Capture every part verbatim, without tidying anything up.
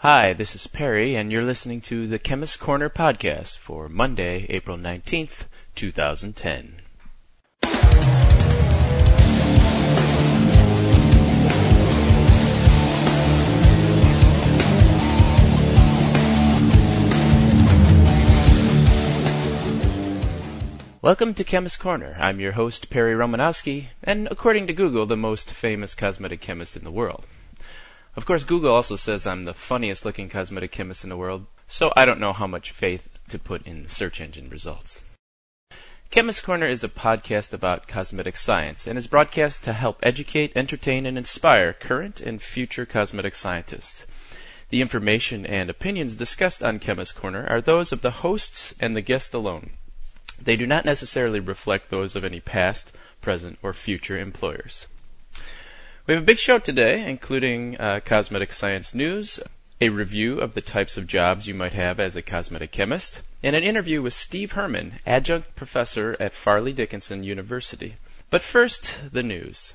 Hi, this is Perry, and you're listening to the Chemist Corner podcast for Monday, April nineteenth, two thousand ten. Welcome to Chemist Corner. I'm your host, Perry Romanowski, and according to Google, the most famous cosmetic chemist in the world. Of course, Google also says I'm the funniest looking cosmetic chemist in the world, so I don't know how much faith to put in the search engine results. Chemist Corner is a podcast about cosmetic science and is broadcast to help educate, entertain, and inspire current and future cosmetic scientists. The information and opinions discussed on Chemist Corner are those of the hosts and the guest alone. They do not necessarily reflect those of any past, present, or future employers. We have a big show today, including uh, cosmetic science news, a review of the types of jobs you might have as a cosmetic chemist, and an interview with Steve Herman, adjunct professor at Fairleigh Dickinson University. But first, the news.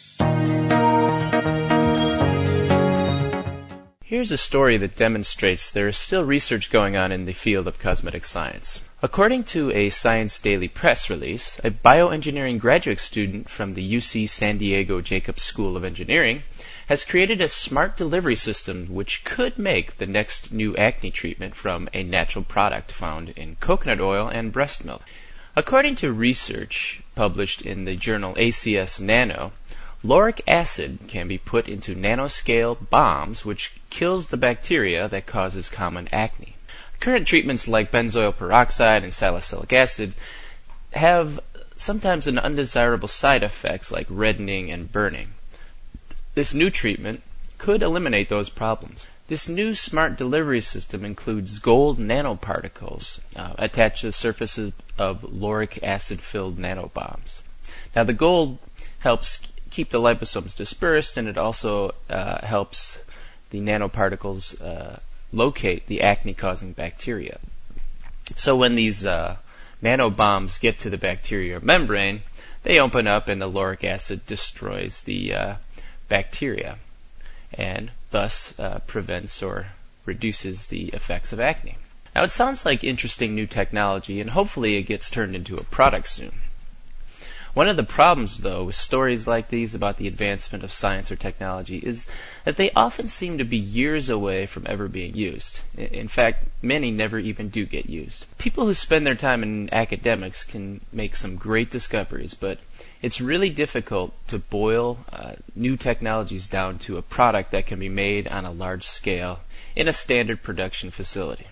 Here's a story that demonstrates there is still research going on in the field of cosmetic science. According to a Science Daily press release, a bioengineering graduate student from the U C San Diego Jacobs School of Engineering has created a smart delivery system which could make the next new acne treatment from a natural product found in coconut oil and breast milk. According to research published in the journal A C S Nano, lauric acid can be put into nanoscale bombs which kills the bacteria that causes common acne. Current treatments like benzoyl peroxide and salicylic acid have sometimes an undesirable side effects like reddening and burning. This new treatment could eliminate those problems. This new smart delivery system includes gold nanoparticles uh, attached to the surfaces of lauric acid-filled nanobombs. Now, the gold helps keep the liposomes dispersed, and it also uh, helps the nanoparticles uh, locate the acne-causing bacteria. So when these uh, nanobombs get to the bacterial membrane, they open up and the lauric acid destroys the uh, bacteria and thus uh, prevents or reduces the effects of acne. Now it sounds like interesting new technology, and hopefully it gets turned into a product soon. One of the problems, though, with stories like these about the advancement of science or technology is that they often seem to be years away from ever being used. In fact, many never even do get used. People who spend their time in academics can make some great discoveries, but it's really difficult to boil uh, new technologies down to a product that can be made on a large scale in a standard production facility.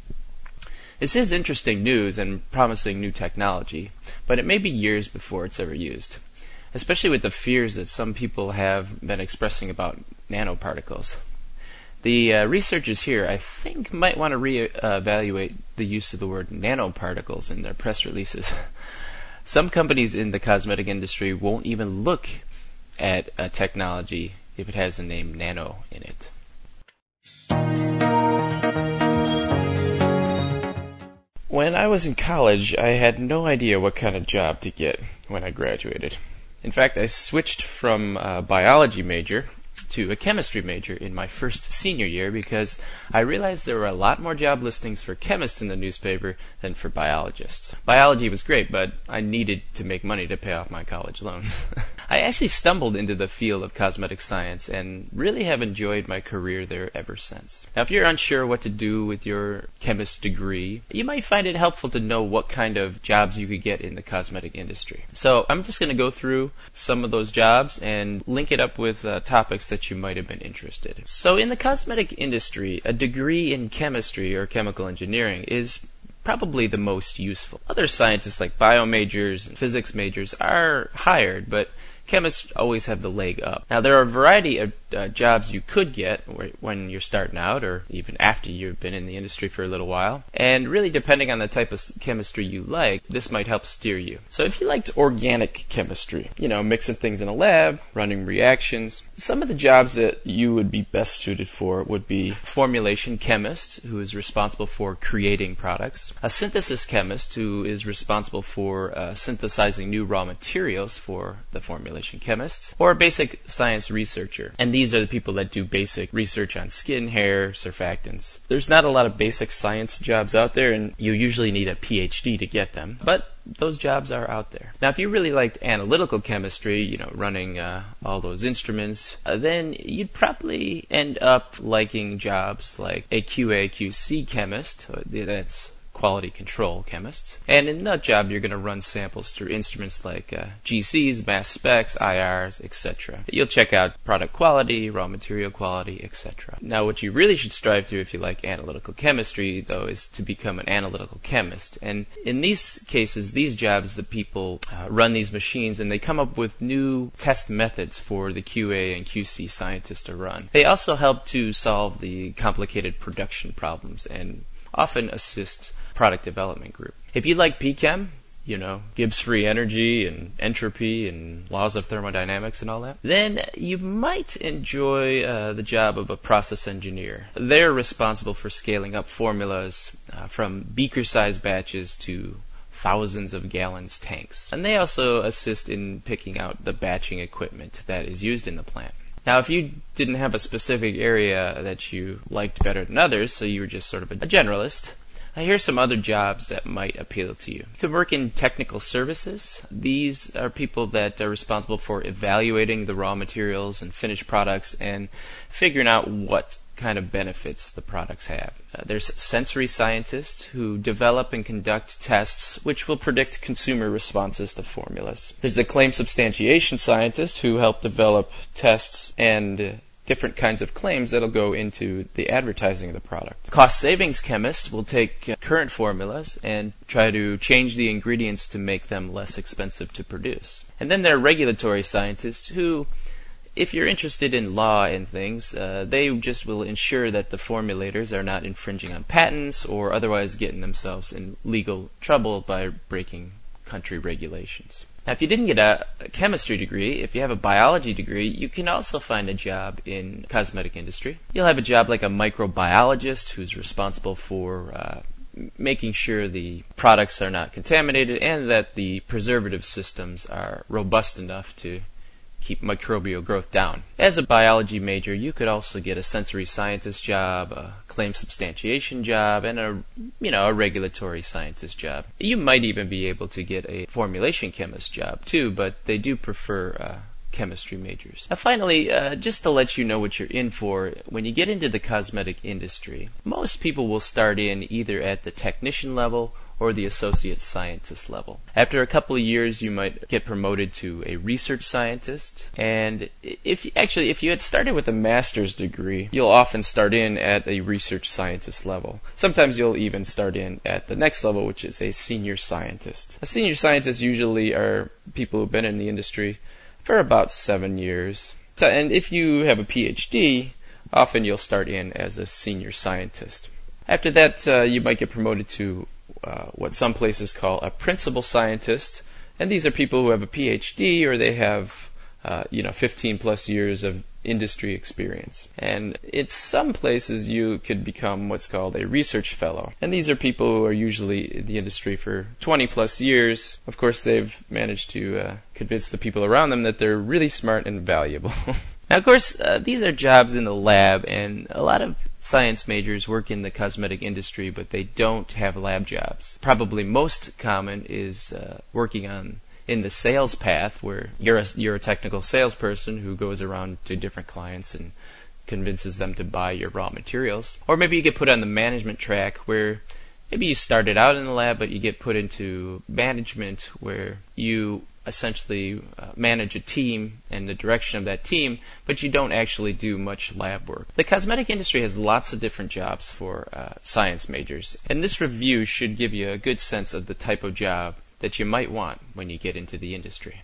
This is interesting news and promising new technology, but it may be years before it's ever used, especially with the fears that some people have been expressing about nanoparticles. The uh, researchers here, I think, might want to re-evaluate the use of the word nanoparticles in their press releases. Some companies in the cosmetic industry won't even look at a technology if it has the name nano in it. When I was in college, I had no idea what kind of job to get when I graduated. In fact, I switched from a biology major to a chemistry major in my first senior year because I realized there were a lot more job listings for chemists in the newspaper than for biologists. Biology was great, but I needed to make money to pay off my college loans. I actually stumbled into the field of cosmetic science and really have enjoyed my career there ever since. Now, if you're unsure what to do with your chemist degree, you might find it helpful to know what kind of jobs you could get in the cosmetic industry. So I'm just going to go through some of those jobs and link it up with uh, topics that you might have been interested in. So in the cosmetic industry, a degree in chemistry or chemical engineering is probably the most useful. Other scientists like bio majors and physics majors are hired, but chemists always have the leg up. Now, there are a variety of uh, jobs you could get when you're starting out or even after you've been in the industry for a little while. And really, depending on the type of chemistry you like, this might help steer you. So if you liked organic chemistry, you know, mixing things in a lab, running reactions, some of the jobs that you would be best suited for would be formulation chemist, who is responsible for creating products, a synthesis chemist, who is responsible for uh, synthesizing new raw materials for the formulation formulation chemists, or a basic science researcher. And these are the people that do basic research on skin, hair, surfactants. There's not a lot of basic science jobs out there, and you usually need a P H D to get them, but those jobs are out there. Now, if you really liked analytical chemistry, you know, running uh, all those instruments, uh, then you'd probably end up liking jobs like a Q A Q C chemist. That's quality control chemists. And in that job, you're going to run samples through instruments like uh, G Cs, mass specs, I Rs, et cetera. You'll check out product quality, raw material quality, et cetera. Now, what you really should strive to if you like analytical chemistry, though, is to become an analytical chemist. And in these cases, these jobs, the people uh, run these machines and they come up with new test methods for the Q A and Q C scientists to run. They also help to solve the complicated production problems and often assist product development group. If you like P Chem, you know, Gibbs free energy and entropy and laws of thermodynamics and all that, then you might enjoy uh, the job of a process engineer. They're responsible for scaling up formulas uh, from beaker-sized batches to thousands of gallons tanks. And they also assist in picking out the batching equipment that is used in the plant. Now, if you didn't have a specific area that you liked better than others, so you were just sort of a generalist, here's some other jobs that might appeal to you. You could work in technical services. These are people that are responsible for evaluating the raw materials and finished products and figuring out what kind of benefits the products have. Uh, there's sensory scientists who develop and conduct tests which will predict consumer responses to formulas. There's the claim substantiation scientist who help develop tests and uh, different kinds of claims that'll go into the advertising of the product. Cost savings chemists will take uh, current formulas and try to change the ingredients to make them less expensive to produce. And then there are regulatory scientists who, if you're interested in law and things, uh, they just will ensure that the formulators are not infringing on patents or otherwise getting themselves in legal trouble by breaking country regulations. Now, if you didn't get a chemistry degree, if you have a biology degree, you can also find a job in cosmetic industry. You'll have a job like a microbiologist who's responsible for uh, making sure the products are not contaminated and that the preservative systems are robust enough to keep microbial growth down. As a biology major, you could also get a sensory scientist job, a claim substantiation job, and a, you know, a regulatory scientist job. You might even be able to get a formulation chemist job too, but they do prefer uh, chemistry majors. Now finally, uh, just to let you know what you're in for, when you get into the cosmetic industry, most people will start in either at the technician level or the associate scientist level. After a couple of years, you might get promoted to a research scientist. And if actually, if you had started with a master's degree, you'll often start in at a research scientist level. Sometimes you'll even start in at the next level, which is a senior scientist. A senior scientist usually are people who've been in the industry for about seven years. And if you have a P H D, often you'll start in as a senior scientist. After that, uh, you might get promoted to Uh, what some places call a principal scientist, and these are people who have a P H D or they have, uh, you know, fifteen plus years of industry experience. And in some places you could become what's called a research fellow, and these are people who are usually in the industry for twenty plus years. Of course, they've managed to uh, convince the people around them that they're really smart and valuable. Now, of course, uh, these are jobs in the lab, and a lot of science majors work in the cosmetic industry, but they don't have lab jobs. Probably most common is uh, working on in the sales path, where you're a, you're a technical salesperson who goes around to different clients and convinces them to buy your raw materials. Or maybe you get put on the management track, where maybe you started out in the lab, but you get put into management, where you essentially uh, manage a team and the direction of that team, but you don't actually do much lab work. The cosmetic industry has lots of different jobs for uh, science majors, and this review should give you a good sense of the type of job that you might want when you get into the industry.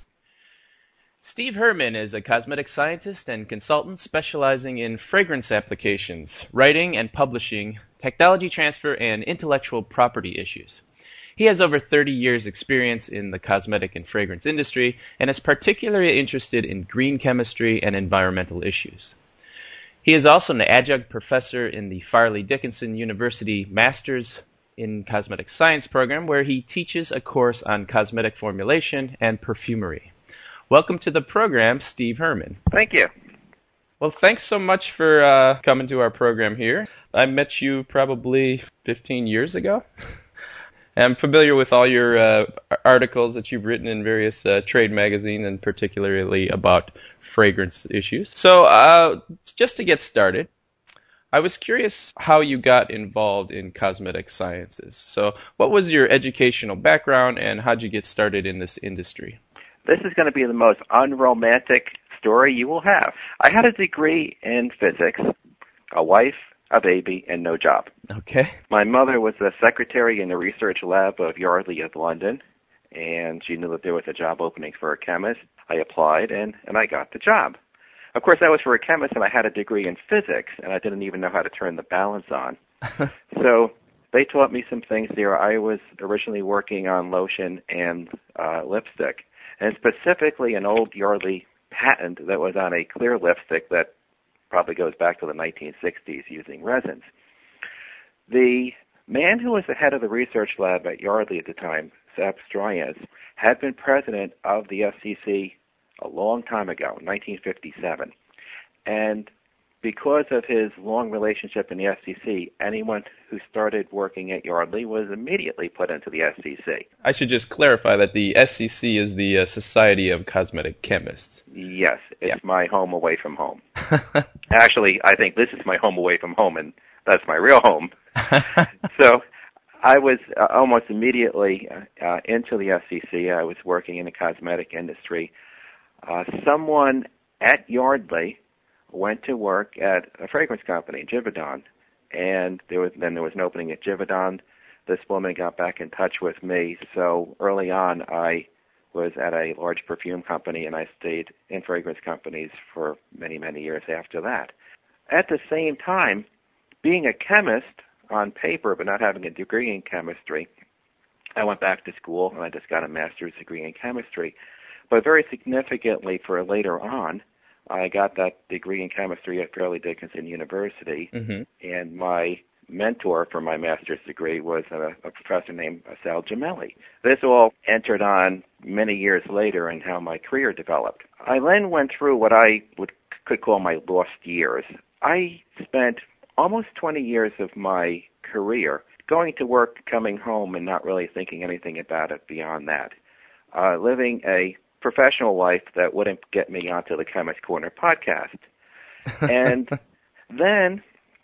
Steve Herman is a cosmetic scientist and consultant specializing in fragrance applications, writing and publishing, technology transfer, and intellectual property issues. He has over thirty years experience in the cosmetic and fragrance industry and is particularly interested in green chemistry and environmental issues. He is also an adjunct professor in the Farley Dickinson University Masters in Cosmetic Science program, where he teaches a course on cosmetic formulation and perfumery. Welcome to the program, Steve Herman. Thank you. Well, thanks so much for uh, coming to our program here. I met you probably fifteen years ago. I'm familiar with all your uh, articles that you've written in various uh, trade magazines, and particularly about fragrance issues. So, uh, just to get started, I was curious how you got involved in cosmetic sciences. So, what was your educational background, and how'd you get started in this industry? This is going to be the most unromantic story you will have. I had a degree in physics, a wife, a baby, and no job. Okay. My mother was the secretary in the research lab of Yardley of London, and she knew that there was a job opening for a chemist. I applied, and, and I got the job. Of course, that was for a chemist, and I had a degree in physics, and I didn't even know how to turn the balance on. So they taught me some things there. I was originally working on lotion and uh, lipstick, and specifically an old Yardley patent that was on a clear lipstick that probably goes back to the nineteen sixties using resins. The man who was the head of the research lab at Yardley at the time, Sap Strayes, had been president of the F C C a long time ago, nineteen fifty-seven. And because of his long relationship in the F C C, anyone who started working at Yardley was immediately put into the F C C. I should just clarify that the S C C is the uh, Society of Cosmetic Chemists. Yes, it's yeah. my home away from home. Actually, I think this is my home away from home, and that's my real home. So I was uh, almost immediately uh, into the F C C. I was working in the cosmetic industry. Uh, someone at Yardley went to work at a fragrance company, Givaudan, and there was then there was an opening at Givaudan. This woman got back in touch with me, so early on I was at a large perfume company, and I stayed in fragrance companies for many, many years after that. At the same time, being a chemist on paper but not having a degree in chemistry, I went back to school, and I just got a master's degree in chemistry. But very significantly for later on, I got that degree in chemistry at Fairleigh Dickinson University, mm-hmm. and my mentor for my master's degree was a, a professor named Sal Gemelli. This all entered on many years later in how my career developed. I then went through what I would could call my lost years. I spent almost twenty years of my career going to work, coming home, and not really thinking anything about it beyond that. Uh, living a professional life that wouldn't get me onto the Chemist Corner podcast. And then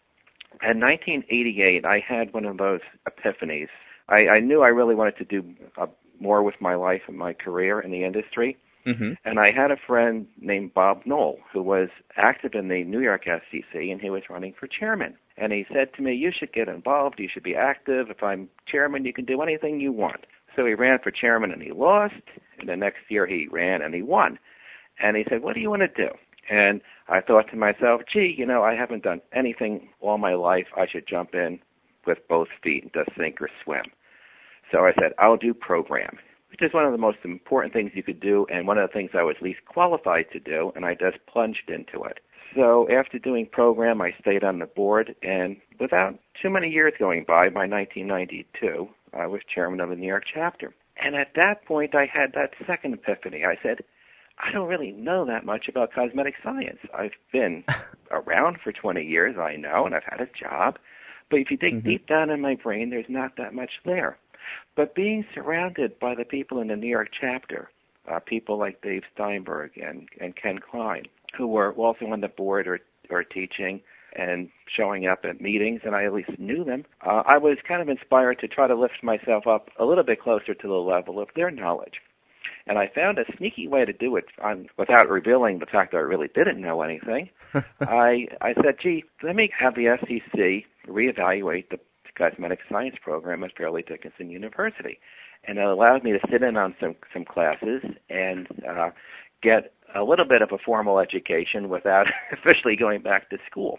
in nineteen eighty-eight, I had one of those epiphanies. I, I knew I really wanted to do uh, more with my life and my career in the industry. Mm-hmm. And I had a friend named Bob Knoll who was active in the New York S C C, and he was running for chairman. And he said to me, you should get involved, you should be active. If I'm chairman, you can do anything you want. So he ran for chairman, and he lost. And the next year he ran, and he won. And he said, what do you want to do? And I thought to myself, gee, you know, I haven't done anything all my life. I should jump in with both feet and just sink or swim. So I said, I'll do program, which is one of the most important things you could do and one of the things I was least qualified to do, and I just plunged into it. So after doing program, I stayed on the board, and without too many years going by, by nineteen ninety-two, I was chairman of the New York chapter. And at that point, I had that second epiphany. I said, I don't really know that much about cosmetic science. I've been around for twenty years, I know, and I've had a job. But if you dig mm-hmm. deep down in my brain, there's not that much there. But being surrounded by the people in the New York chapter, uh, people like Dave Steinberg and, and Ken Klein, who were also on the board or, or teaching and showing up at meetings, and I at least knew them, uh, I was kind of inspired to try to lift myself up a little bit closer to the level of their knowledge. And I found a sneaky way to do it on, without revealing the fact that I really didn't know anything. I I said, gee, let me have the S E C reevaluate the cosmetic science program at Fairleigh Dickinson University. And it allowed me to sit in on some, some classes and uh, get a little bit of a formal education without officially going back to school.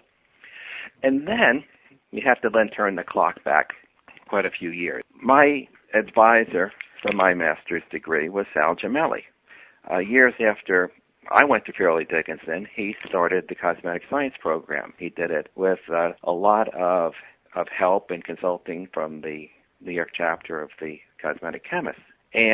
And then you have to then turn the clock back quite a few years. My advisor for my master's degree was Sal Gemelli. Uh, years after I went to Fairleigh Dickinson, he started the cosmetic science program. He did it with uh, a lot of, of help and consulting from the New York chapter of the cosmetic chemists. And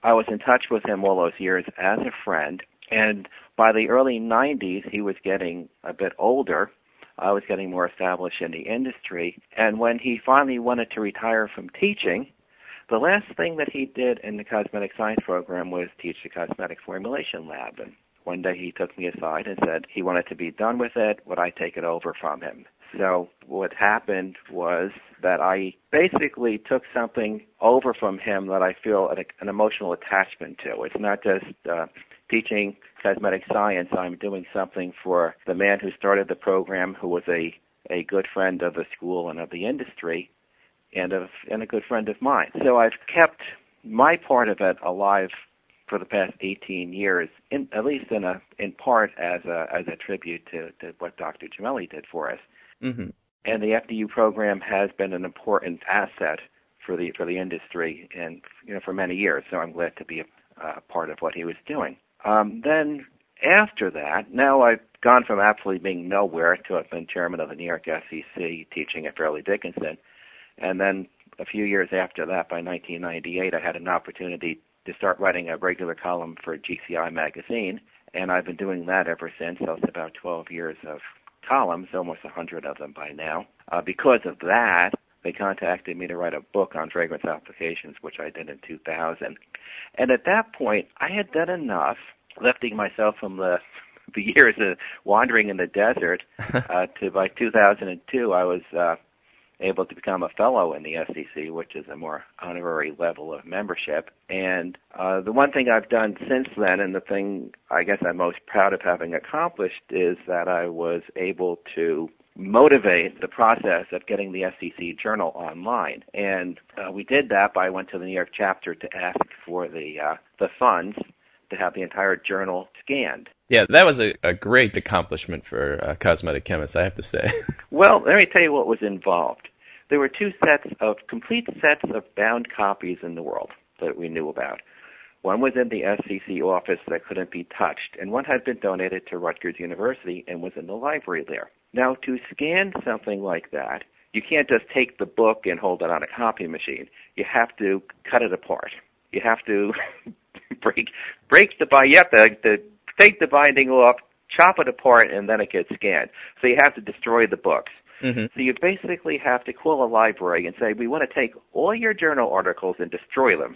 I was in touch with him all those years as a friend, and by the early nineties, he was getting a bit older. I was getting more established in the industry, and when he finally wanted to retire from teaching, the last thing that he did in the cosmetic science program was teach the cosmetic formulation lab. And one day he took me aside and said he wanted to be done with it. Would I take it over from him? So what happened was that I basically took something over from him that I feel an, an emotional attachment to. It's not just uh, teaching cosmetic science. I'm doing something for the man who started the program, who was a, a good friend of the school and of the industry, and of and a good friend of mine. So I've kept my part of it alive for the past eighteen years, in, at least in a in part as a as a tribute to, to what Doctor Gemelli did for us. Mm-hmm. And the F D U program has been an important asset for the for the industry, and you know for many years. So I'm glad to be a uh, part of what he was doing. Um, then after that, now I've gone from absolutely being nowhere to have been chairman of the New York S E C, teaching at Fairleigh Dickinson. And then a few years after that, by nineteen ninety-eight, I had an opportunity to start writing a regular column for G C I magazine, and I've been doing that ever since. So it's about twelve years of columns, almost one hundred of them by now. Uh, because of that, they contacted me to write a book on fragrance applications, which I did in two thousand. And at that point, I had done enough, lifting myself from the, the years of wandering in the desert, uh, to by two thousand two, I was uh, able to become a fellow in the S E C, which is a more honorary level of membership. And uh, the one thing I've done since then, and the thing I guess I'm most proud of having accomplished, is that I was able to motivate the process of getting the S E C journal online. And uh, we did that by I went to the New York chapter to ask for the uh, the funds to have the entire journal scanned. Yeah, that was a, a great accomplishment for a cosmetic chemist, I have to say. Well, let me tell you what was involved. There were two sets of, complete sets of bound copies in the world that we knew about. One was in the S E C office that couldn't be touched, and one had been donated to Rutgers University and was in the library there. Now, to scan something like that, you can't just take the book and hold it on a copy machine. You have to cut it apart. You have to break break the bind. You have to, to take the binding off, chop it apart, and then it gets scanned. So you have to destroy the books. Mm-hmm. So you basically have to call a library and say, we want to take all your journal articles and destroy them.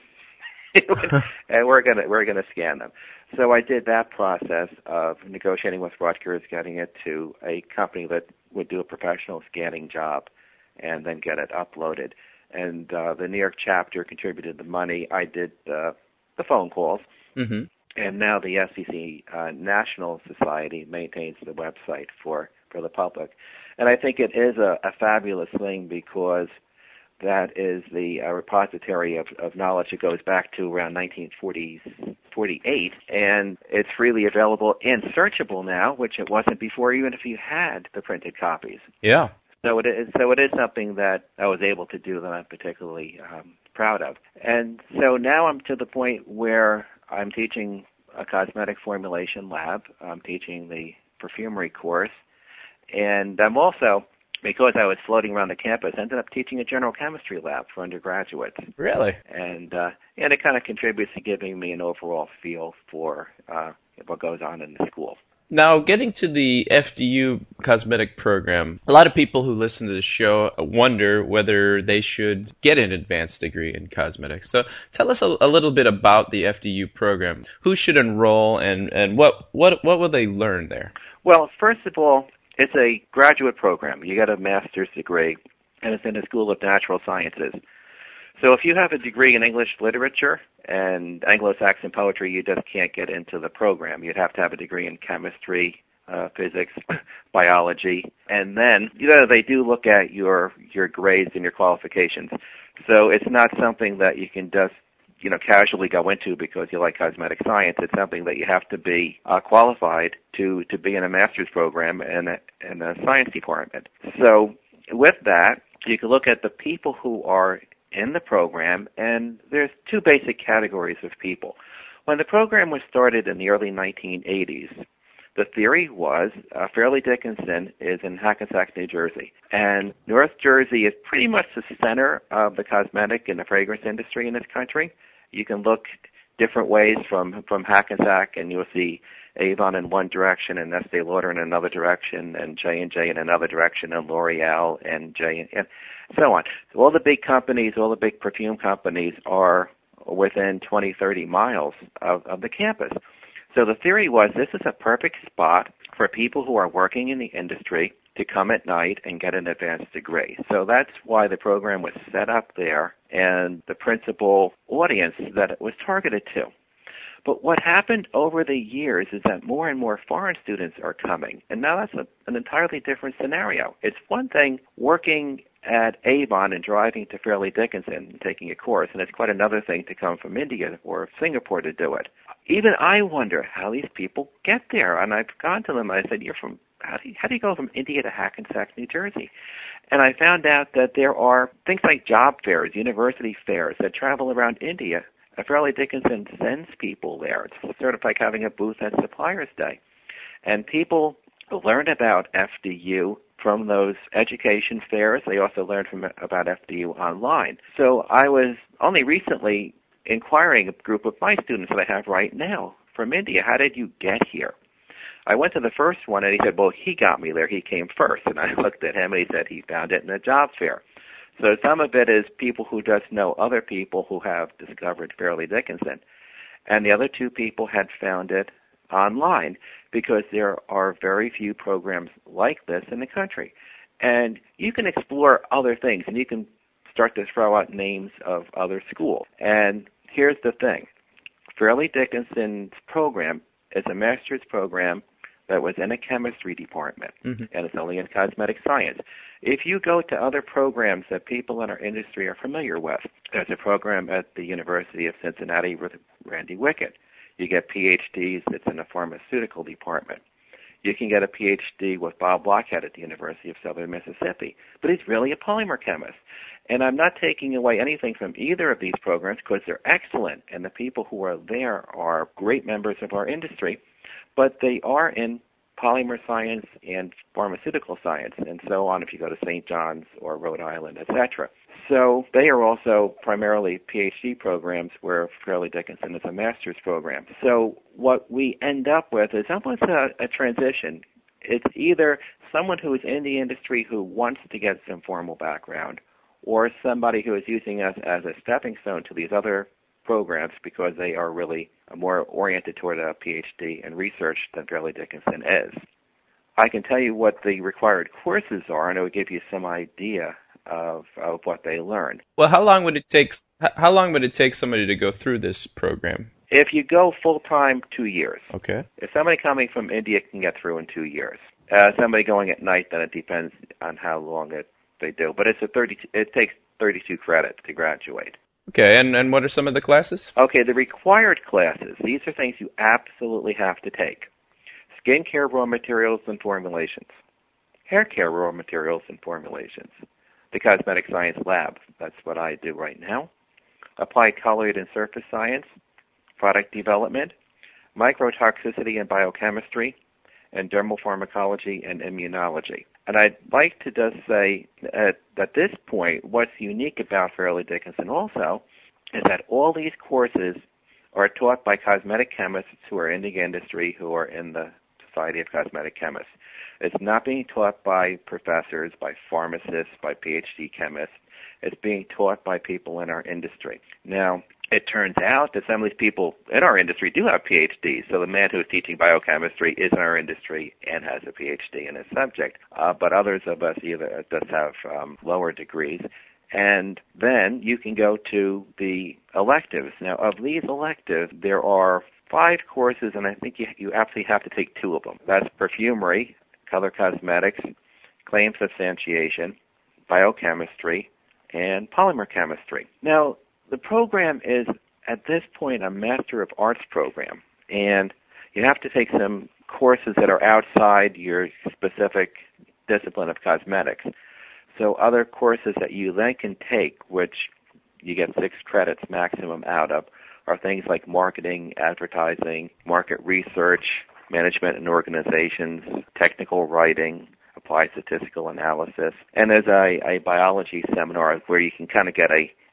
And we're gonna we're gonna scan them. So I did that process of negotiating with Rutgers, getting it to a company that would do a professional scanning job, and then get it uploaded. And uh, the New York chapter contributed the money. I did uh, the phone calls, mm-hmm. and now the S E C uh, National Society maintains the website for, for the public. And I think it is a, a fabulous thing because that is the uh, repository of, of knowledge that goes back to around nineteen forty-eight, and it's freely available and searchable now, which it wasn't before, even if you had the printed copies. Yeah. So it is, so it is something that I was able to do that I'm particularly um, proud of. And so now I'm to the point where I'm teaching a cosmetic formulation lab. I'm teaching the perfumery course, and I'm also, because I was floating around the campus, ended up teaching a general chemistry lab for undergraduates. Really? And uh, and it kind of contributes to giving me an overall feel for uh, what goes on in the school. Now, getting to the F D U cosmetic program, a lot of people who listen to the show wonder whether they should get an advanced degree in cosmetics. So tell us a, a little bit about the F D U program. Who should enroll, and, and what, what, what will they learn there? Well, first of all, it's a graduate program. You get a master's degree, and it's in the School of Natural Sciences. So if you have a degree in English literature and Anglo-Saxon poetry, you just can't get into the program. You'd have to have a degree in chemistry, uh, physics, biology, and then, you know, they do look at your your grades and your qualifications. So it's not something that you can just, you know, casually go into because you like cosmetic science. It's something that you have to be uh, qualified to, to be in a master's program in a, in a science department. So with that, you can look at the people who are in the program, and there's two basic categories of people. When the program was started in the early nineteen eighties, the theory was uh, Fairleigh Dickinson is in Hackensack, New Jersey, and North Jersey is pretty much the center of the cosmetic and the fragrance industry in this country. You can look different ways from, from Hackensack, and you'll see Avon in one direction and Estee Lauder in another direction and J and J in another direction and L'Oreal and J and so on. So all the big companies, all the big perfume companies are within twenty, thirty miles of, of the campus. So the theory was this is a perfect spot for people who are working in the industry to come at night and get an advanced degree. So that's why the program was set up there and the principal audience that it was targeted to. But what happened over the years is that more and more foreign students are coming, and now that's a, an entirely different scenario. It's one thing working at Avon and driving to Fairleigh Dickinson and taking a course, and it's quite another thing to come from India or Singapore to do it. Even I wonder how these people get there, and I've gone to them and I said, "You're from how do you, how do you go from India to Hackensack, New Jersey?" And I found out that there are things like job fairs, university fairs that travel around India. Fairleigh Dickinson sends people there. It's sort of like having a booth at Suppliers Day. And people learn about F D U from those education fairs. They also learn from about F D U online. So I was only recently inquiring a group of my students that I have right now from India, how did you get here? I went to the first one, and he said, well, he got me there. He came first. And I looked at him, and he said he found it in a job fair. So some of it is people who just know other people who have discovered Fairleigh Dickinson. And the other two people had found it online because there are very few programs like this in the country. And you can explore other things, and you can start to throw out names of other schools. And here's the thing. Fairleigh Dickinson's program is a master's program that was in a chemistry department, mm-hmm. and it's only in cosmetic science. If you go to other programs that people in our industry are familiar with, there's a program at the University of Cincinnati with Randy Wickett. You get P H Ds that's in the pharmaceutical department. You can get a P H D with Bob Blockhead at the University of Southern Mississippi, but he's really a polymer chemist. And I'm not taking away anything from either of these programs because they're excellent, and the people who are there are great members of our industry, but they are in polymer science and pharmaceutical science and so on if you go to Saint John's or Rhode Island, et cetera. So they are also primarily P H D programs where Fairleigh Dickinson is a master's program. So what we end up with is almost a, a transition. It's either someone who is in the industry who wants to get some formal background or somebody who is using us as a stepping stone to these other programs because they are really more oriented toward a P H D and research than Fairleigh Dickinson is. I can tell you what the required courses are, and it would give you some idea of, of what they learn. Well, how long would it take? How long would it take somebody to go through this program? If you go full time, two years. Okay. If somebody coming from India can get through in two years, uh, somebody going at night, then it depends on how long it they do. But it's a thirty. It takes thirty-two credits to graduate. Okay, and, and what are some of the classes? Okay, the required classes, these are things you absolutely have to take. Skincare raw materials and formulations. Hair care raw materials and formulations. The cosmetic science lab, that's what I do right now. Applied colloid and surface science. Product development. Microtoxicity and biochemistry. And dermal pharmacology and immunology. And I'd like to just say at, at this point, what's unique about Fairleigh Dickinson also is that all these courses are taught by cosmetic chemists who are in the industry, who are in the Society of Cosmetic Chemists. It's not being taught by professors, by pharmacists, by P H D chemists. It's being taught by people in our industry. Now, it turns out that some of these people in our industry do have P H Ds. So the man who is teaching biochemistry is in our industry and has a P H D in his subject. Uh, but others of us either just have um, lower degrees. And then you can go to the electives. Now, of these electives, there are five courses, and I think you, you absolutely have to take two of them. That's perfumery, color cosmetics, claim substantiation, biochemistry, and polymer chemistry. Now, the program is, at this point, a Master of Arts program, and you have to take some courses that are outside your specific discipline of cosmetics. So other courses that you then can take, which you get six credits maximum out of, are things like marketing, advertising, market research, management and organizations, technical writing, applied statistical analysis, and there's a, a biology seminar where you can kind of get a A,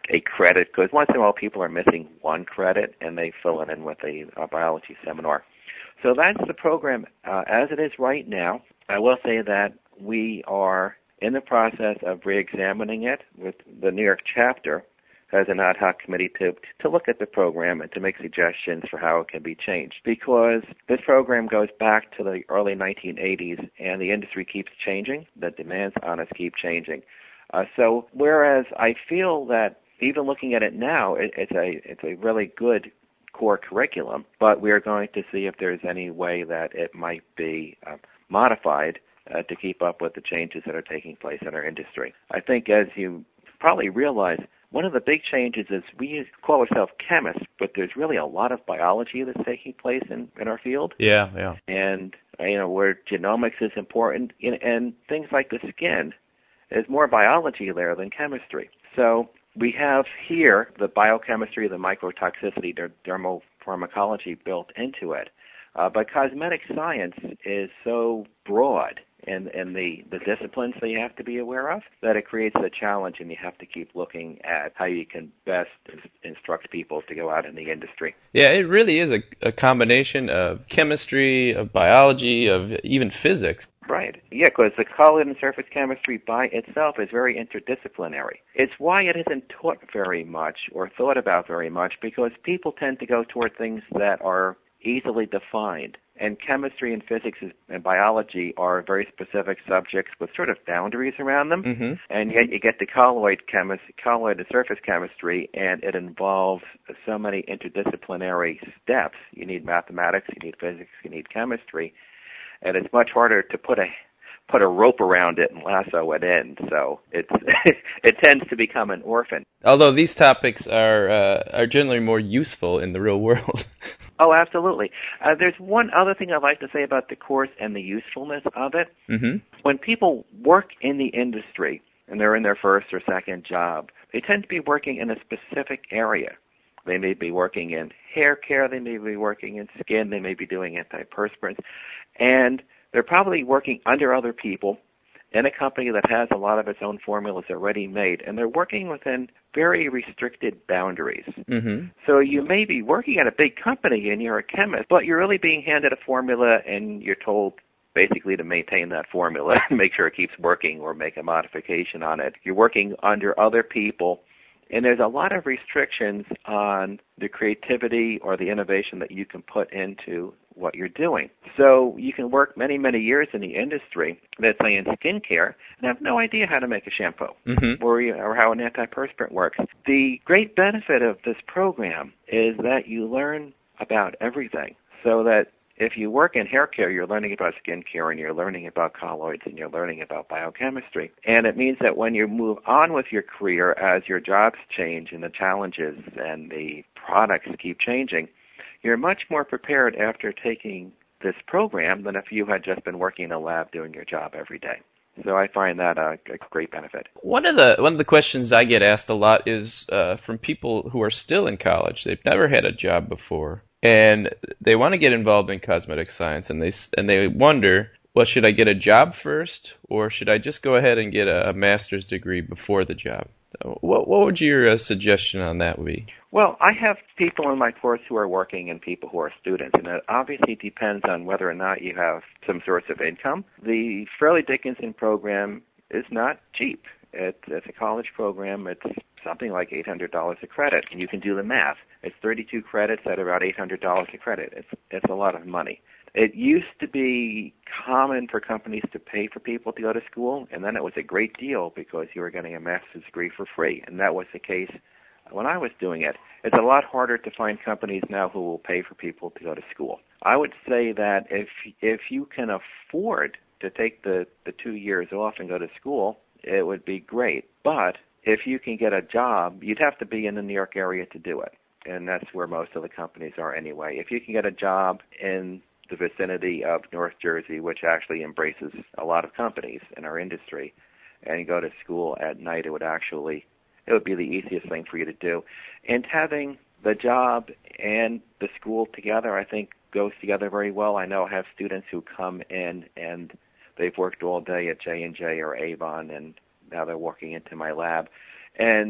a credit, because once in a while people are missing one credit and they fill it in with a, a biology seminar. So that's the program uh, as it is right now. I will say that we are in the process of re-examining it with the New York chapter as an ad hoc committee to to look at the program and to make suggestions for how it can be changed. Because this program goes back to the early nineteen eighties, and the industry keeps changing. The demands on us keep changing. Uh, so whereas I feel that even looking at it now, it, it's a it's a really good core curriculum, but we are going to see if there's any way that it might be uh, modified uh, to keep up with the changes that are taking place in our industry. I think, as you probably realize, one of the big changes is we call ourselves chemists, but there's really a lot of biology that's taking place in, in our field. Yeah, yeah. And, you know, where genomics is important, and, and things like the skin, there's more biology there than chemistry. So we have here the biochemistry, the microtoxicity, the dermopharmacology built into it. Uh, but cosmetic science is so broad in, in the, the disciplines that you have to be aware of that it creates a challenge, and you have to keep looking at how you can best instruct people to go out in the industry. Yeah, it really is a, a combination of chemistry, of biology, of even physics. Right. Yeah, because the colloid and surface chemistry by itself is very interdisciplinary. It's why it isn't taught very much or thought about very much, because people tend to go toward things that are easily defined. And chemistry and physics and biology are very specific subjects with sort of boundaries around them. Mm-hmm. And yet you get the colloid chemistry, colloid and surface chemistry, and it involves so many interdisciplinary steps. You need mathematics, you need physics, you need chemistry. And it's much harder to put a put a rope around it and lasso it in. So it's it tends to become an orphan. Although these topics are uh, are generally more useful in the real world. Oh, absolutely. Uh, there's one other thing I'd like to say about the course and the usefulness of it. Mm-hmm. When people work in the industry and they're in their first or second job, they tend to be working in a specific area. They may be working in hair care, they may be working in skin, they may be doing antiperspirants, and they're probably working under other people in a company that has a lot of its own formulas already made, and they're working within very restricted boundaries. Mm-hmm. So you may be working at a big company and you're a chemist, but you're really being handed a formula and you're told basically to maintain that formula and make sure it keeps working or make a modification on it. You're working under other people, and there's a lot of restrictions on the creativity or the innovation that you can put into what you're doing. So you can work many, many years in the industry, let's say in skincare, and have no idea how to make a shampoo mm-hmm. or, or how an antiperspirant works. The great benefit of this program is that you learn about everything, so that if you work in hair care, you're learning about skin care, and you're learning about colloids, and you're learning about biochemistry. And it means that when you move on with your career, as your jobs change and the challenges and the products keep changing, you're much more prepared after taking this program than if you had just been working in a lab doing your job every day. So I find that a, a great benefit. One of the one of the questions I get asked a lot is uh, from people who are still in college. They've never had a job before, and they want to get involved in cosmetic science, and they and they wonder, well, should I get a job first, or should I just go ahead and get a, a master's degree before the job? What what would your uh, suggestion on that be? Well, I have people in my course who are working and people who are students, and it obviously depends on whether or not you have some source of income. The Fairleigh Dickinson program is not cheap. It, it's a college program. It's something like eight hundred dollars a credit, and you can do the math. It's thirty-two credits at about eight hundred dollars a credit. It's it's a lot of money. It used to be common for companies to pay for people to go to school, and then it was a great deal because you were getting a master's degree for free, and that was the case when I was doing it. It's a lot harder to find companies now who will pay for people to go to school. I would say that if if you can afford to take the, the two years off and go to school, it would be great. But if you can get a job, you'd have to be in the New York area to do it, and that's where most of the companies are anyway. If you can get a job in the vicinity of North Jersey, which actually embraces a lot of companies in our industry, and go to school at night, it would actually, it would be the easiest thing for you to do. And having the job and the school together, I think, goes together very well. I know I have students who come in and they've worked all day at J and J or Avon, and now they're walking into my lab. And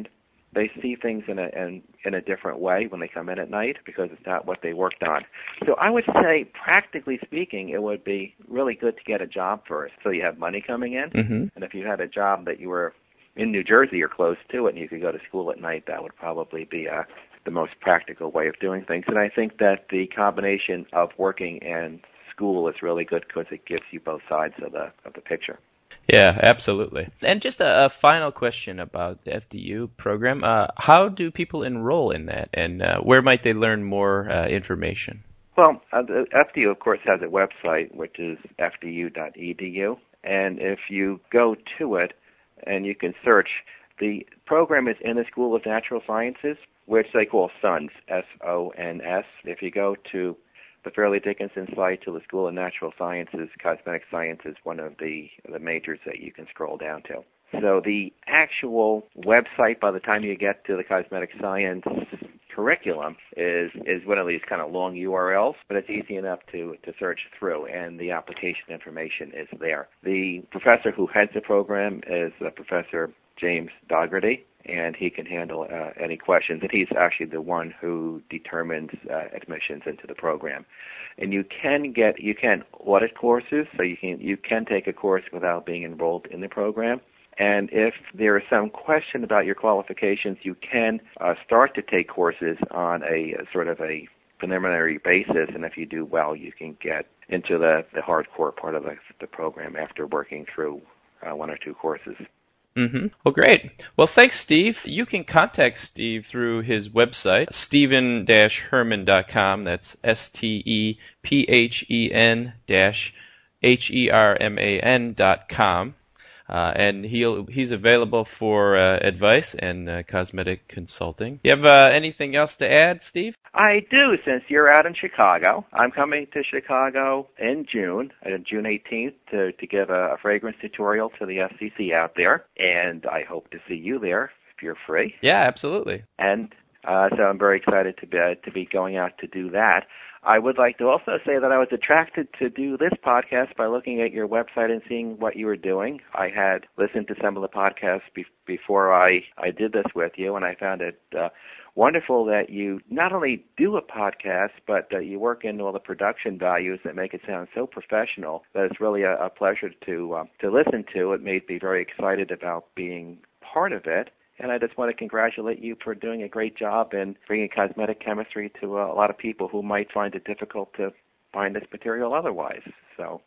they see things in a in, in a different way when they come in at night because it's not what they worked on. So I would say, practically speaking, it would be really good to get a job first, so you have money coming in. Mm-hmm. And if you had a job that you were in New Jersey or close to it, and you could go to school at night, that would probably be uh, the most practical way of doing things. And I think that the combination of working and school is really good because it gives you both sides of the of the picture. Yeah, absolutely. And just a, a final question about the F D U program. Uh, how do people enroll in that, and uh, where might they learn more uh, information? Well, uh, the F D U, of course, has a website, which is f d u dot e d u. And if you go to it and you can search, the program is in the School of Natural Sciences, which they call SONS, S O N S. If you go to the Fairleigh Dickinson site to the School of Natural Sciences, cosmetic science is one of the, the majors that you can scroll down to. So the actual website, by the time you get to the cosmetic science curriculum, is is one of these kind of long U R Ls, but it's easy enough to, to search through, and the application information is there. The professor who heads the program is uh, Professor James Dougherty, and he can handle uh, any questions. And he's actually the one who determines uh, admissions into the program. And you can get you can audit courses, so you can you can take a course without being enrolled in the program. And if there is some question about your qualifications, you can uh, start to take courses on a, a sort of a preliminary basis. And if you do well, you can get into the, the hardcore part of the, the program after working through uh, one or two courses. Mm-hmm. Well, great. Well, thanks, Steve. You can contact Steve through his website, stephen dash herman dot com. That's S T E P H E N dash H E R M A N dot com. Uh, and he'll he's available for uh, advice and uh, cosmetic consulting. You have uh, anything else to add, Steve? I do, since you're out in Chicago. I'm coming to Chicago in June, uh, June eighteenth, to, to give a, a fragrance tutorial to the F C C out there, and I hope to see you there if you're free. Yeah, absolutely. And uh, so I'm very excited to be, uh, to be going out to do that. I would like to also say that I was attracted to do this podcast by looking at your website and seeing what you were doing. I had listened to some of the podcasts be- before I, I did this with you, and I found it uh, wonderful that you not only do a podcast, but that you work in all the production values that make it sound so professional that it's really a, a pleasure to uh, to listen to. It made me very excited about being part of it. And I just want to congratulate you for doing a great job in bringing cosmetic chemistry to a lot of people who might find it difficult to find this material otherwise. So,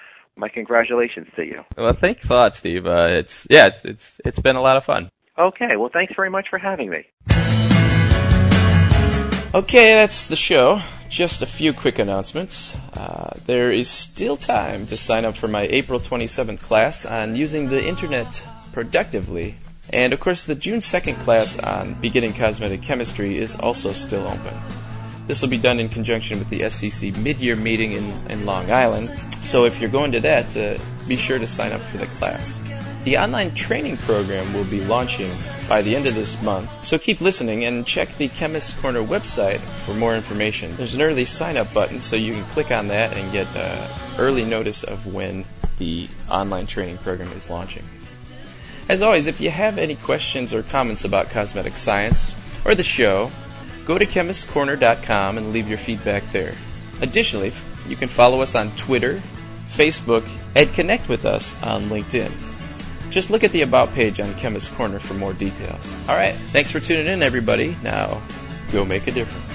my congratulations to you. Well, thanks a lot, Steve. Uh, it's yeah, it's it's it's been a lot of fun. Okay, well, thanks very much for having me. Okay, that's the show. Just a few quick announcements. Uh, there is still time to sign up for my April twenty-seventh class on using the internet productively. And, of course, the June second class on beginning cosmetic chemistry is also still open. This will be done in conjunction with the S C C mid-year meeting in, in Long Island. So if you're going to that, uh, be sure to sign up for the class. The online training program will be launching by the end of this month. So keep listening and check the Chemist's Corner website for more information. There's an early sign-up button, so you can click on that and get uh, early notice of when the online training program is launching. As always, if you have any questions or comments about cosmetic science or the show, go to chemist corner dot com and leave your feedback there. Additionally, you can follow us on Twitter, Facebook, and connect with us on LinkedIn. Just look at the About page on Chemist's Corner for more details. All right, thanks for tuning in, everybody. Now, go make a difference.